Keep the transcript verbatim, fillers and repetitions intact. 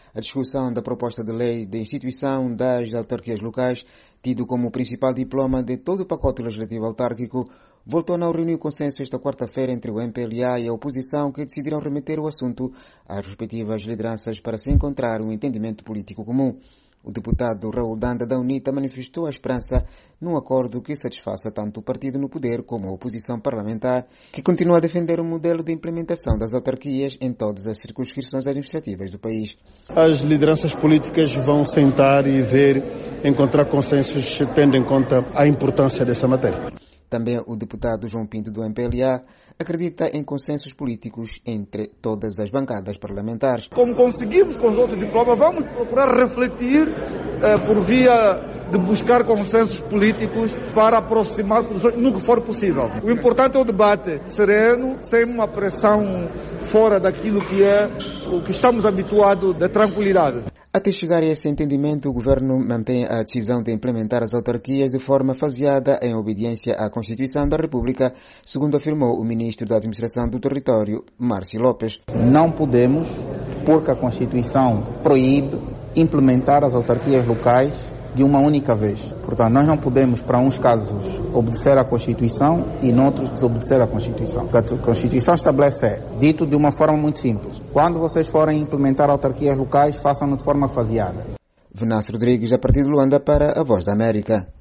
A discussão da proposta de lei de instituição das autarquias locais, tido como o principal diploma de todo o pacote legislativo autárquico, voltou a não reunir consenso esta quarta-feira entre o M P L A e a oposição, que decidiram remeter o assunto às respectivas lideranças para se encontrar um entendimento político comum. O deputado Raul Danda da UNITA manifestou a esperança num acordo que satisfaça tanto o partido no poder como a oposição parlamentar, que continua a defender um modelo de implementação das autarquias em todas as circunscrições administrativas do país. As lideranças políticas vão sentar e ver, encontrar consensos tendo em conta a importância dessa matéria. Também o deputado João Pinto do M P L A acredita em consensos políticos entre todas as bancadas parlamentares. Como conseguimos com os outros diplomas, vamos procurar refletir eh, por via de buscar consensos políticos para aproximar posições no que for possível. O importante é o debate sereno, sem uma pressão fora daquilo que é o que estamos habituados de tranquilidade. Até chegar a esse entendimento, o Governo mantém a decisão de implementar as autarquias de forma faseada em obediência à Constituição da República, segundo afirmou o Ministro da Administração do Território, Márcio Lopes. Não podemos, porque a Constituição proíbe implementar as autarquias locais de uma única vez. Portanto, nós não podemos, para uns casos, obedecer à Constituição e, noutros, desobedecer à Constituição. O que a Constituição estabelece é, dito de uma forma muito simples, quando vocês forem implementar autarquias locais, façam-no de forma faseada. Venâncio Rodrigues, a partir de Luanda, para a Voz da América.